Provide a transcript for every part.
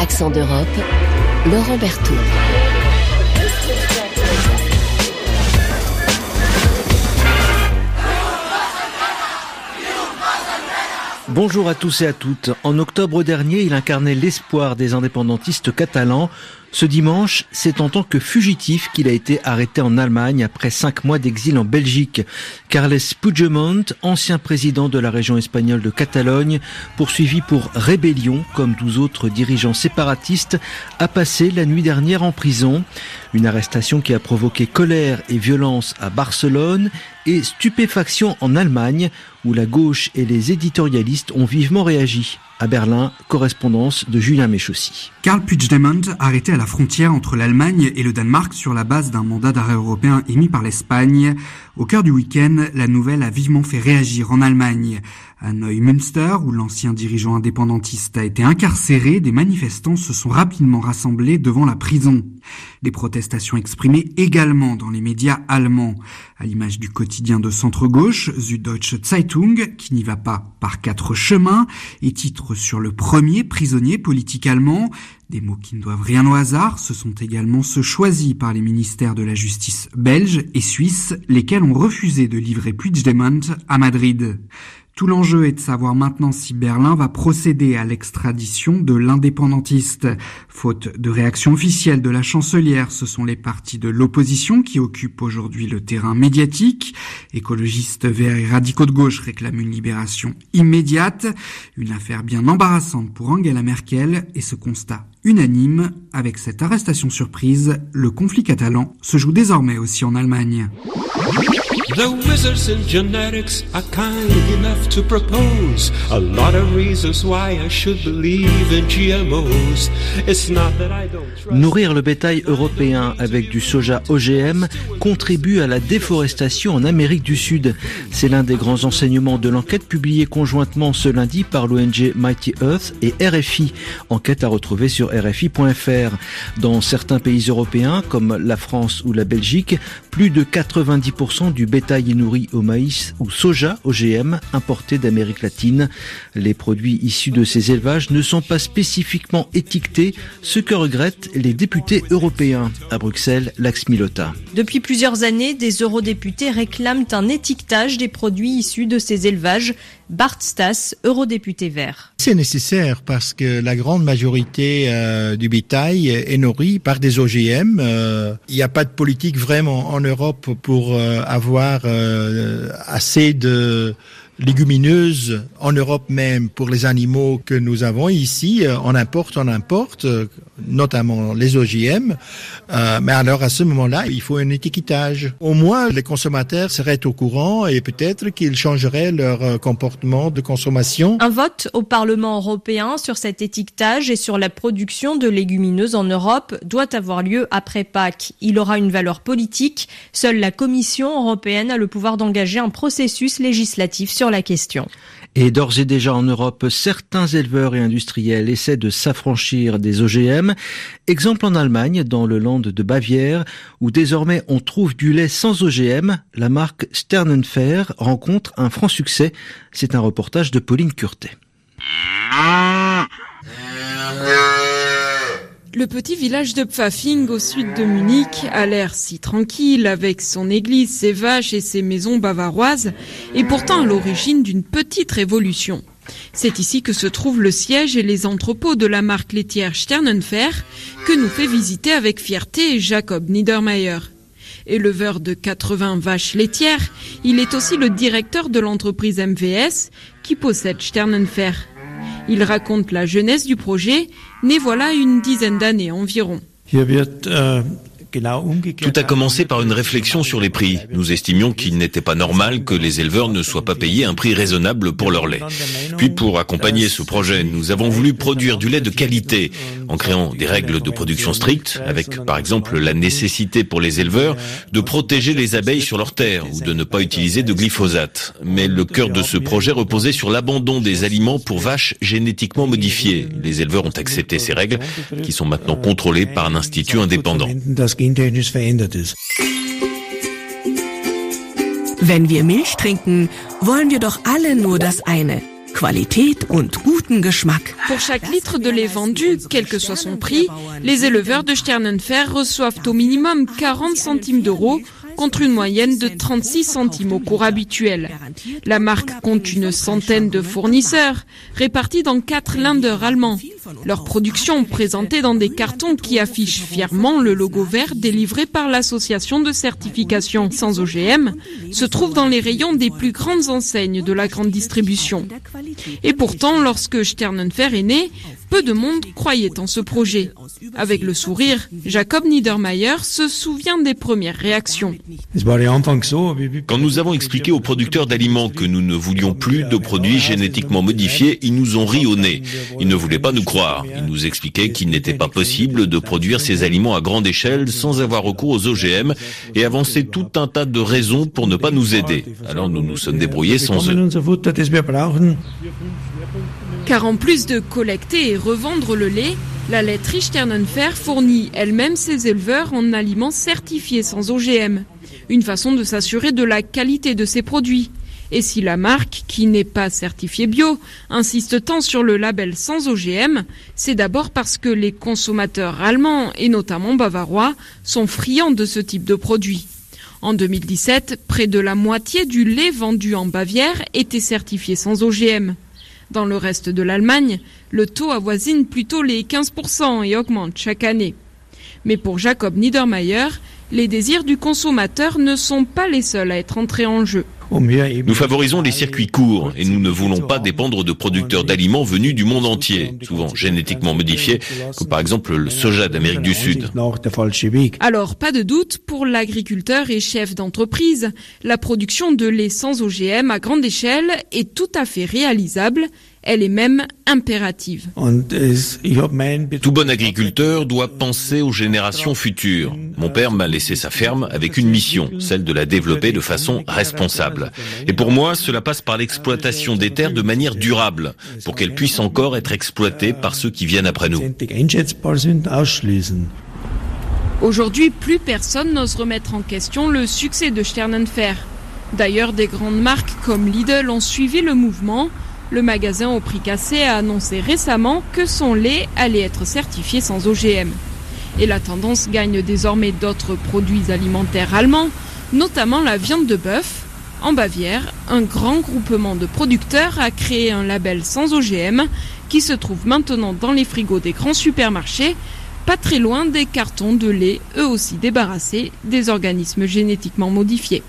Accent d'Europe, Laurent Berthoud. Bonjour à tous et à toutes. En octobre dernier, il incarnait l'espoir des indépendantistes catalans. Ce dimanche, c'est en tant que fugitif qu'il a été arrêté en Allemagne après 5 mois d'exil en Belgique. Carles Puigdemont, ancien président de la région espagnole de Catalogne, poursuivi pour rébellion comme 12 autres dirigeants séparatistes, a passé la nuit dernière en prison. Une arrestation qui a provoqué colère et violence à Barcelone et stupéfaction en Allemagne, où la gauche et les éditorialistes ont vivement réagi. À Berlin, correspondance de Julien Méchaussy. Carles Puigdemont, arrêté à la frontière entre l'Allemagne et le Danemark sur la base d'un mandat d'arrêt européen émis par l'Espagne. Au cœur du week-end, la nouvelle a vivement fait réagir en Allemagne. À Neumünster, où l'ancien dirigeant indépendantiste a été incarcéré, des manifestants se sont rapidement rassemblés devant la prison. Des protestations exprimées également dans les médias allemands, à l'image du quotidien de centre-gauche, Süddeutsche Zeitung, qui n'y va pas par 4 chemins, et titre sur le premier prisonnier politique allemand. Des mots qui ne doivent rien au hasard, ce sont également ceux choisis par les ministères de la justice belge et suisse, lesquels ont refusé de livrer Puigdemont à Madrid. Tout l'enjeu est de savoir maintenant si Berlin va procéder à l'extradition de l'indépendantiste. Faute de réaction officielle de la chancelière, ce sont les partis de l'opposition qui occupent aujourd'hui le terrain médiatique. Écologistes, verts et radicaux de gauche réclament une libération immédiate. Une affaire bien embarrassante pour Angela Merkel et ce constat unanime. Avec cette arrestation surprise, le conflit catalan se joue désormais aussi en Allemagne. The wizards in genetics are kind enough to propose a lot of reasons why I should believe in GMOs. It's not that I don't trust. Nourrir le bétail européen avec du soja OGM contribue à la déforestation en Amérique du Sud. C'est l'un des grands enseignements de l'enquête publiée conjointement ce lundi par l'ONG Mighty Earth et RFI. Enquête à retrouver sur RFI.fr. Dans certains pays européens, comme la France ou la Belgique, plus de 90% du bétail est nourri au maïs ou soja OGM importé d'Amérique latine. Les produits issus de ces élevages ne sont pas spécifiquement étiquetés, ce que regrettent les députés européens. À Bruxelles, Laxmi Lotta. Depuis plusieurs années, des eurodéputés réclament un étiquetage des produits issus de ces élevages. Bart Stas, eurodéputé vert. C'est nécessaire parce que la grande majorité du bétail est nourri par des OGM. Il n'y a pas de politique vraiment en Europe pour avoir assez de légumineuses en Europe même pour les animaux que nous avons ici. On importe, notamment les OGM. Mais alors à ce moment-là, il faut un étiquetage. Au moins, les consommateurs seraient au courant et peut-être qu'ils changeraient leur comportement de consommation. Un vote au Parlement européen sur cet étiquetage et sur la production de légumineuses en Europe doit avoir lieu après Pâques. Il aura une valeur politique. Seule la Commission européenne a le pouvoir d'engager un processus législatif sur la question. Et d'ores et déjà en Europe, certains éleveurs et industriels essaient de s'affranchir des OGM. Exemple en Allemagne, dans le Land de Bavière, où désormais on trouve du lait sans OGM. La marque Sternenfer rencontre un franc succès. C'est un reportage de Pauline Curtet. Le petit village de Pfaffing au sud de Munich a l'air si tranquille avec son église, ses vaches et ses maisons bavaroises, et pourtant à l'origine d'une petite révolution. C'est ici que se trouvent le siège et les entrepôts de la marque laitière Sternenfer que nous fait visiter avec fierté Jacob Niedermayer. Éleveur de 80 vaches laitières, il est aussi le directeur de l'entreprise MVS qui possède Sternenfer. Il raconte la jeunesse du projet, né voilà une dizaine d'années environ. Tout a commencé par une réflexion sur les prix. Nous estimions qu'il n'était pas normal que les éleveurs ne soient pas payés un prix raisonnable pour leur lait. Puis pour accompagner ce projet, nous avons voulu produire du lait de qualité en créant des règles de production strictes, avec par exemple la nécessité pour les éleveurs de protéger les abeilles sur leurs terres ou de ne pas utiliser de glyphosate. Mais le cœur de ce projet reposait sur l'abandon des aliments pour vaches génétiquement modifiées. Les éleveurs ont accepté ces règles qui sont maintenant contrôlées par un institut indépendant. Wenn wir Milch trinken, wollen wir doch alle nur das eine. Qualität und guten Geschmack. Pour chaque litre de lait vendu, quel que soit son prix, les éleveurs de Sternenfer reçoivent au minimum 40 centimes d'euros contre une moyenne de 36 centimes au cours habituel. La marque compte une centaine de fournisseurs, répartis dans 4 Länder allemands. Leur production, présentée dans des cartons qui affichent fièrement le logo vert délivré par l'association de certification sans OGM, se trouve dans les rayons des plus grandes enseignes de la grande distribution. Et pourtant, lorsque Sternenfer est né, peu de monde croyait en ce projet. Avec le sourire, Jacob Niedermayer se souvient des premières réactions. Quand nous avons expliqué aux producteurs d'aliments que nous ne voulions plus de produits génétiquement modifiés, ils nous ont ri au nez. Ils ne voulaient pas nous croire. Ils nous expliquaient qu'il n'était pas possible de produire ces aliments à grande échelle sans avoir recours aux OGM et avançaient tout un tas de raisons pour ne pas nous aider. Alors nous nous sommes débrouillés sans eux. Car en plus de collecter et revendre le lait, la laiterie Sternenfer fournit elle-même ses éleveurs en aliments certifiés sans OGM. Une façon de s'assurer de la qualité de ses produits. Et si la marque, qui n'est pas certifiée bio, insiste tant sur le label sans OGM, c'est d'abord parce que les consommateurs allemands, et notamment bavarois, sont friands de ce type de produit. En 2017, près de la moitié du lait vendu en Bavière était certifié sans OGM. Dans le reste de l'Allemagne, le taux avoisine plutôt les 15% et augmente chaque année. Mais pour Jacob Niedermayer, les désirs du consommateur ne sont pas les seuls à être entrés en jeu. Nous favorisons les circuits courts et nous ne voulons pas dépendre de producteurs d'aliments venus du monde entier, souvent génétiquement modifiés, comme par exemple le soja d'Amérique du Sud. Alors, pas de doute, pour l'agriculteur et chef d'entreprise, la production de lait sans OGM à grande échelle est tout à fait réalisable. Elle est même impérative. Tout bon agriculteur doit penser aux générations futures. Mon père m'a laissé sa ferme avec une mission, celle de la développer de façon responsable. Et pour moi, cela passe par l'exploitation des terres de manière durable, pour qu'elles puissent encore être exploitées par ceux qui viennent après nous. Aujourd'hui, plus personne n'ose remettre en question le succès de Sternenfer. D'ailleurs, des grandes marques comme Lidl ont suivi le mouvement. Le magasin au prix cassé a annoncé récemment que son lait allait être certifié sans OGM. Et la tendance gagne désormais d'autres produits alimentaires allemands, notamment la viande de bœuf. En Bavière, un grand groupement de producteurs a créé un label sans OGM qui se trouve maintenant dans les frigos des grands supermarchés, pas très loin des cartons de lait, eux aussi débarrassés des organismes génétiquement modifiés.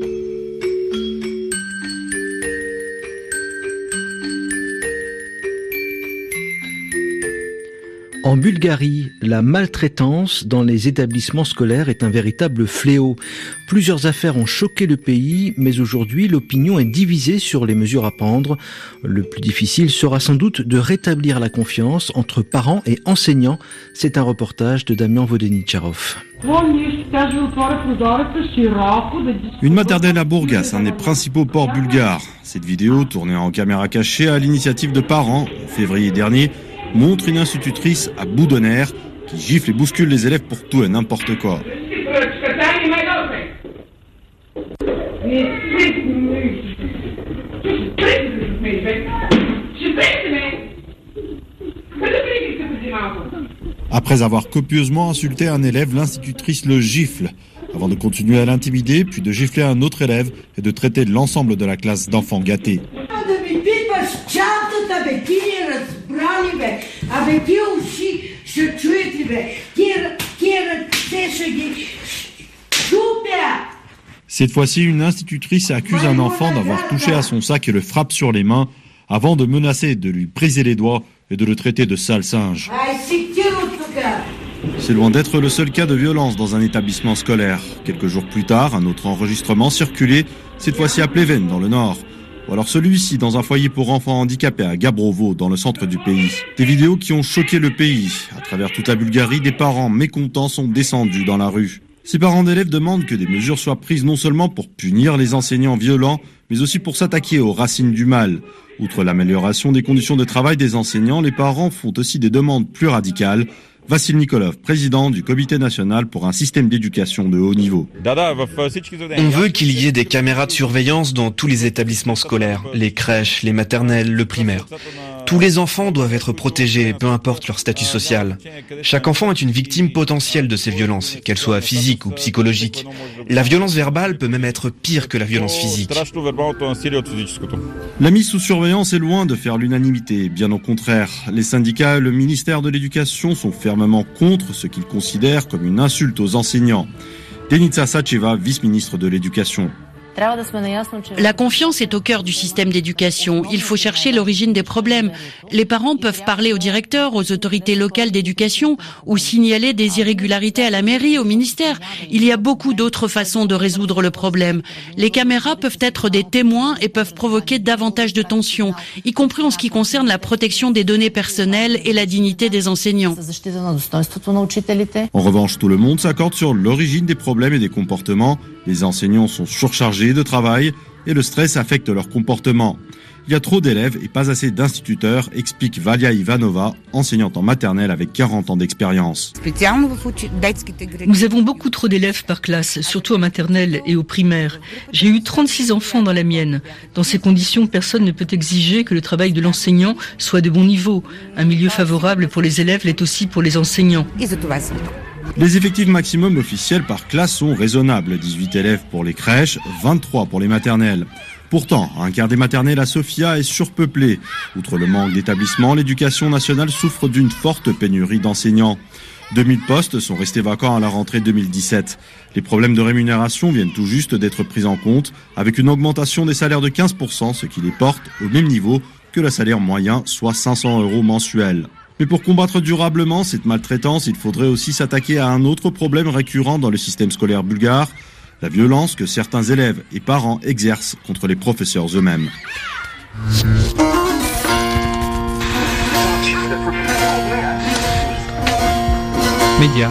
En Bulgarie, la maltraitance dans les établissements scolaires est un véritable fléau. Plusieurs affaires ont choqué le pays, mais aujourd'hui, l'opinion est divisée sur les mesures à prendre. Le plus difficile sera sans doute de rétablir la confiance entre parents et enseignants. C'est un reportage de Damian Vodeničarov. Une maternelle à Burgas, un des principaux ports bulgares. Cette vidéo, tournée en caméra cachée à l'initiative de parents, en février dernier, montre une institutrice à bout de nerfs qui gifle et bouscule les élèves pour tout et n'importe quoi. Après avoir copieusement insulté un élève, l'institutrice le gifle, avant de continuer à l'intimider, puis de gifler un autre élève et de traiter l'ensemble de la classe d'enfants gâtés. Cette fois-ci, une institutrice accuse un enfant d'avoir touché à son sac et le frappe sur les mains avant de menacer de lui briser les doigts et de le traiter de sale singe. C'est loin d'être le seul cas de violence dans un établissement scolaire. Quelques jours plus tard, un autre enregistrement circulait, cette fois-ci à Pleven, dans le nord. Ou alors celui-ci dans un foyer pour enfants handicapés à Gabrovo, dans le centre du pays. Des vidéos qui ont choqué le pays. À travers toute la Bulgarie, des parents mécontents sont descendus dans la rue. Ces parents d'élèves demandent que des mesures soient prises non seulement pour punir les enseignants violents, mais aussi pour s'attaquer aux racines du mal. Outre l'amélioration des conditions de travail des enseignants, les parents font aussi des demandes plus radicales. Vassil Nikolov, président du Comité national pour un système d'éducation de haut niveau. On veut qu'il y ait des caméras de surveillance dans tous les établissements scolaires, les crèches, les maternelles, le primaire. Tous les enfants doivent être protégés, peu importe leur statut social. Chaque enfant est une victime potentielle de ces violences, qu'elles soient physiques ou psychologiques. La violence verbale peut même être pire que la violence physique. La mise sous surveillance est loin de faire l'unanimité, bien au contraire. Les syndicats et le ministère de l'Éducation sont fermement contre ce qu'ils considèrent comme une insulte aux enseignants. Denica Sacheva, vice-ministre de l'Éducation. La confiance est au cœur du système d'éducation. Il faut chercher l'origine des problèmes. Les parents peuvent parler au directeur, aux autorités locales d'éducation ou signaler des irrégularités à la mairie, au ministère. Il y a beaucoup d'autres façons de résoudre le problème. Les caméras peuvent être des témoins et peuvent provoquer davantage de tensions, y compris en ce qui concerne la protection des données personnelles et la dignité des enseignants. En revanche, tout le monde s'accorde sur l'origine des problèmes et des comportements. Les enseignants sont surchargés de travail et le stress affecte leur comportement. Il y a trop d'élèves et pas assez d'instituteurs, explique Valia Ivanova, enseignante en maternelle avec 40 ans d'expérience. Nous avons beaucoup trop d'élèves par classe, surtout en maternelle et au primaire. J'ai eu 36 enfants dans la mienne. Dans ces conditions, personne ne peut exiger que le travail de l'enseignant soit de bon niveau. Un milieu favorable pour les élèves l'est aussi pour les enseignants. Les effectifs maximum officiels par classe sont raisonnables. 18 élèves pour les crèches, 23 pour les maternelles. Pourtant, un quart des maternelles à Sofia est surpeuplé. Outre le manque d'établissements, l'éducation nationale souffre d'une forte pénurie d'enseignants. 2000 postes sont restés vacants à la rentrée 2017. Les problèmes de rémunération viennent tout juste d'être pris en compte, avec une augmentation des salaires de 15%, ce qui les porte au même niveau que le salaire moyen, soit 500 € mensuels. Mais pour combattre durablement cette maltraitance, il faudrait aussi s'attaquer à un autre problème récurrent dans le système scolaire bulgare, la violence que certains élèves et parents exercent contre les professeurs eux-mêmes. Médias.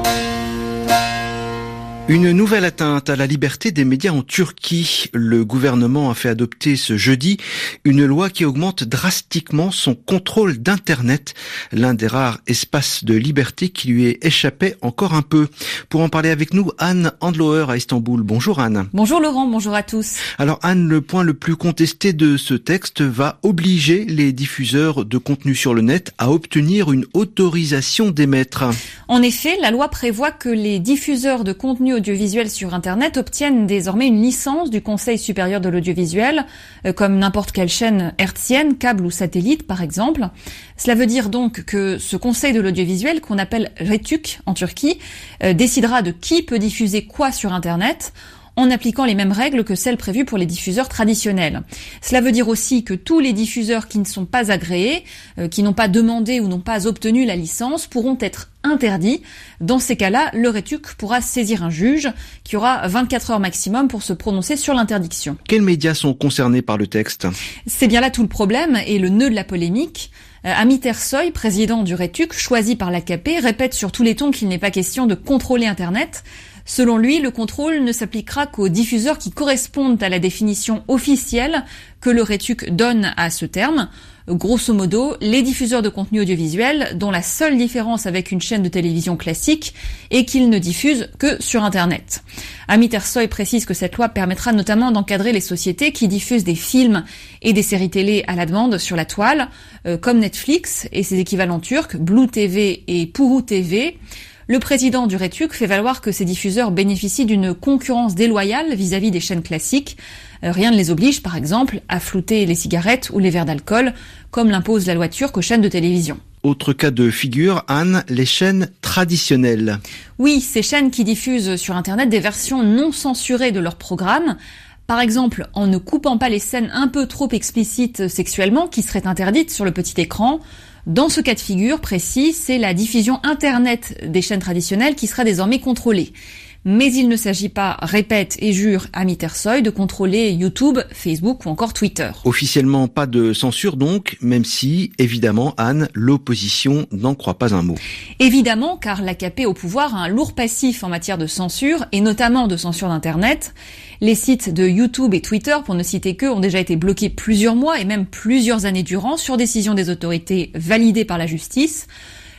Une nouvelle atteinte à la liberté des médias en Turquie. Le gouvernement a fait adopter ce jeudi une loi qui augmente drastiquement son contrôle d'Internet, l'un des rares espaces de liberté qui lui est échappé encore un peu. Pour en parler avec nous, Anne Andlauer à Istanbul. Bonjour Anne. Bonjour Laurent, bonjour à tous. Alors Anne, le point le plus contesté de ce texte va obliger les diffuseurs de contenu sur le net à obtenir une autorisation d'émettre. En effet, la loi prévoit que les diffuseurs de contenu audiovisuel sur Internet obtiennent désormais une licence du Conseil supérieur de l'audiovisuel, comme n'importe quelle chaîne hertzienne, câble ou satellite par exemple. Cela veut dire donc que ce Conseil de l'audiovisuel, qu'on appelle RETÜK en Turquie, décidera de qui peut diffuser quoi sur Internet, en appliquant les mêmes règles que celles prévues pour les diffuseurs traditionnels. Cela veut dire aussi que tous les diffuseurs qui ne sont pas agréés, qui n'ont pas demandé ou n'ont pas obtenu la licence, pourront être interdits. Dans ces cas-là, le RETÜK pourra saisir un juge qui aura 24 heures maximum pour se prononcer sur l'interdiction. Quels médias sont concernés par le texte ? C'est bien là tout le problème et le nœud de la polémique. Amit Ersoy, président du RETÜK, choisi par l'AKP, répète sur tous les tons qu'il n'est pas question de contrôler Internet. Selon lui, le contrôle ne s'appliquera qu'aux diffuseurs qui correspondent à la définition officielle que le RETÜK donne à ce terme. Grosso modo, les diffuseurs de contenu audiovisuel dont la seule différence avec une chaîne de télévision classique est qu'ils ne diffusent que sur Internet. Amit Ersoy précise que cette loi permettra notamment d'encadrer les sociétés qui diffusent des films et des séries télé à la demande sur la toile, comme Netflix et ses équivalents turcs, Blue TV et Puru TV. Le président du RETÜK fait valoir que ces diffuseurs bénéficient d'une concurrence déloyale vis-à-vis des chaînes classiques. Rien ne les oblige, par exemple, à flouter les cigarettes ou les verres d'alcool, comme l'impose la loi turque aux chaînes de télévision. Autre cas de figure, Anne, les chaînes traditionnelles. Oui, ces chaînes qui diffusent sur Internet des versions non censurées de leurs programmes. Par exemple, en ne coupant pas les scènes un peu trop explicites sexuellement, qui seraient interdites sur le petit écran. Dans ce cas de figure précis, c'est la diffusion Internet des chaînes traditionnelles qui sera désormais contrôlée. Mais il ne s'agit pas, répète et jure Amit Ersoy, de contrôler YouTube, Facebook ou encore Twitter. Officiellement, pas de censure donc, même si, évidemment, Anne, l'opposition n'en croit pas un mot. Évidemment, car l'AKP au pouvoir a un lourd passif en matière de censure, et notamment de censure d'Internet. Les sites de YouTube et Twitter, pour ne citer qu'eux, ont déjà été bloqués plusieurs mois et même plusieurs années durant, sur décision des autorités validées par la justice.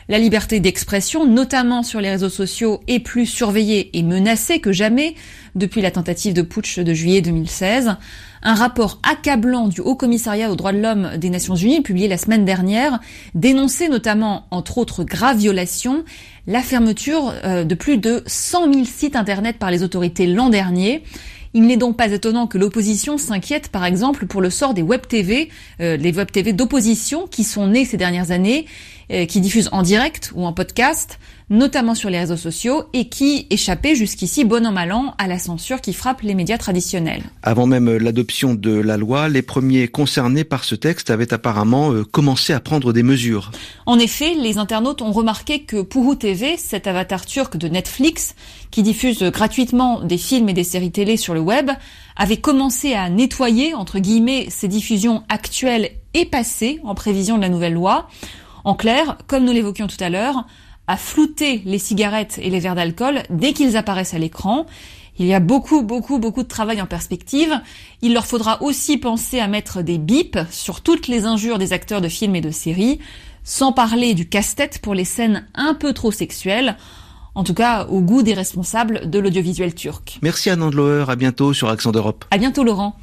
La liberté d'expression, notamment sur les réseaux sociaux, est plus surveillée et menacée que jamais depuis la tentative de putsch de juillet 2016. Un rapport accablant du Haut Commissariat aux droits de l'homme des Nations Unies, publié la semaine dernière, dénonçait notamment, entre autres graves violations, la fermeture de plus de 100 000 sites internet par les autorités l'an dernier. Il n'est donc pas étonnant que l'opposition s'inquiète, par exemple, pour le sort des web TV, les web TV d'opposition qui sont nés ces dernières années, qui diffusent en direct ou en podcast, notamment sur les réseaux sociaux, et qui échappaient jusqu'ici, bon an mal an, à la censure qui frappe les médias traditionnels. Avant même l'adoption de la loi, les premiers concernés par ce texte avaient apparemment commencé à prendre des mesures. En effet, les internautes ont remarqué que Puhu TV, cet avatar turc de Netflix, qui diffuse gratuitement des films et des séries télé sur le web, avait commencé à nettoyer, entre guillemets, ses diffusions actuelles et passées en prévision de la nouvelle loi. En clair, comme nous l'évoquions tout à l'heure, à flouter les cigarettes et les verres d'alcool dès qu'ils apparaissent à l'écran. Il y a beaucoup de travail en perspective. Il leur faudra aussi penser à mettre des bips sur toutes les injures des acteurs de films et de séries, sans parler du casse-tête pour les scènes un peu trop sexuelles, en tout cas au goût des responsables de l'audiovisuel turc. Merci Anne Andlauer, à bientôt sur Accent d'Europe. À bientôt Laurent.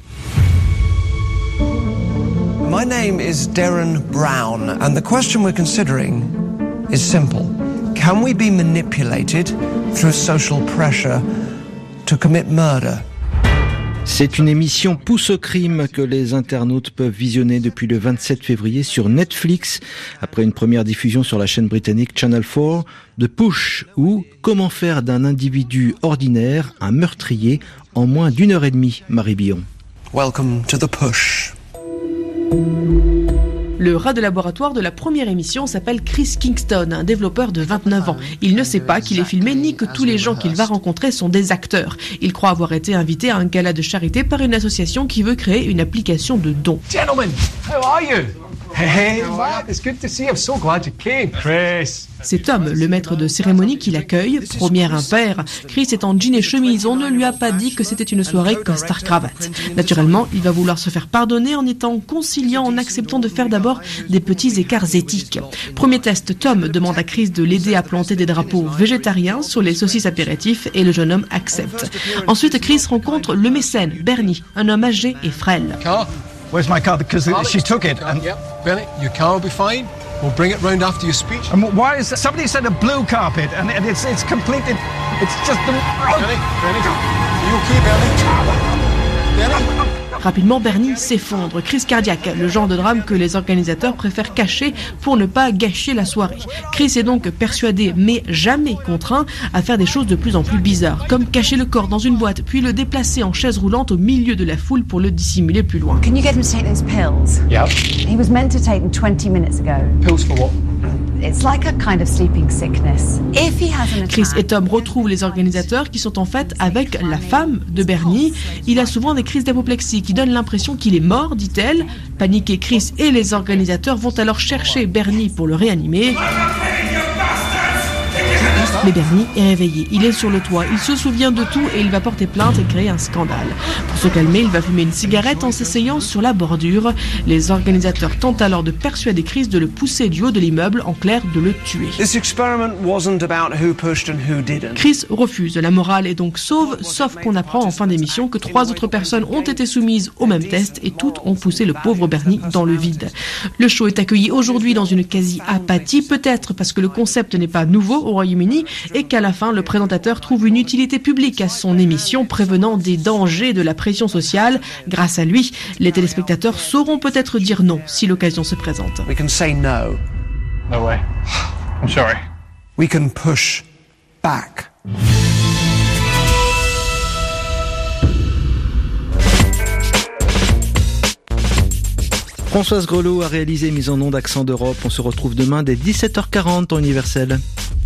My name is Darren Brown, and the question we're considering is simple. Can we be manipulated through social pressure to commit murder? C'est une émission Pousse au crime que les internautes peuvent visionner depuis le 27 février sur Netflix, après une première diffusion sur la chaîne britannique Channel 4, de Push, ou Comment faire d'un individu ordinaire un meurtrier en moins d'1h30, Marie Billon. Welcome to the Push. Le rat de laboratoire de la première émission s'appelle Chris Kingston, un développeur de 29 ans. Il ne sait pas qu'il est filmé ni que tous les gens qu'il va rencontrer sont des acteurs. Il croit avoir été invité à un gala de charité par une association qui veut créer une application de dons. Gentlemen, how are you? Hey, Matt, it's good to see you. I'm so glad you came. Chris. C'est Tom, le maître de cérémonie, qui l'accueille. Première impair. Chris est en jean et chemise. On ne lui a pas dit que c'était une soirée costard-cravate. Naturellement, il va vouloir se faire pardonner en étant conciliant, en acceptant de faire d'abord des petits écarts éthiques. Premier test, Tom demande à Chris de l'aider à planter des drapeaux végétariens sur les saucisses apéritifs et le jeune homme accepte. Ensuite, Chris rencontre le mécène, Bernie, un homme âgé et frêle. Where's my car? Because she took it. And Bernie, your car will be fine. We'll bring it round after your speech. And why is somebody said a blue carpet and it's completed? It's just the. Bernie, are you okay, Bernie? Bernie? Rapidement, Bernie s'effondre, crise cardiaque, le genre de drame que les organisateurs préfèrent cacher pour ne pas gâcher la soirée. Chris est donc persuadé, mais jamais contraint, à faire des choses de plus en plus bizarres, comme cacher le corps dans une boîte, puis le déplacer en chaise roulante au milieu de la foule pour le dissimuler plus loin. Can you get him to take those pills? Yeah. He was meant to take them 20 minutes ago. Pills for what? It's like a kind of sleeping sickness. If he has an attack... Chris et Tom retrouvent les organisateurs qui sont en fait avec la femme de Bernie. Il a souvent des crises d'apoplexie qui donnent l'impression qu'il est mort, dit-elle. Paniqués, Chris et les organisateurs vont alors chercher Bernie pour le réanimer. Mais Bernie est réveillé, il est sur le toit, il se souvient de tout et il va porter plainte et créer un scandale. Pour se calmer, il va fumer une cigarette en s'asseyant sur la bordure. Les organisateurs tentent alors de persuader Chris de le pousser du haut de l'immeuble, en clair de le tuer. Chris refuse, la morale est donc sauve, sauf qu'on apprend en fin d'émission que 3 autres personnes ont été soumises au même test et toutes ont poussé le pauvre Bernie dans le vide. Le show est accueilli aujourd'hui dans une quasi-apathie, peut-être parce que le concept n'est pas nouveau au Royaume-Uni et qu'à la fin, le présentateur trouve une utilité publique à son émission, prévenant des dangers de la pression sociale. Grâce à lui, les téléspectateurs sauront peut-être dire non si l'occasion se présente. We can say no. No way. I'm sorry. We can push back. Françoise Grelot a réalisé Mise en onde Accent d'Europe. On se retrouve demain dès 17h40 en universel.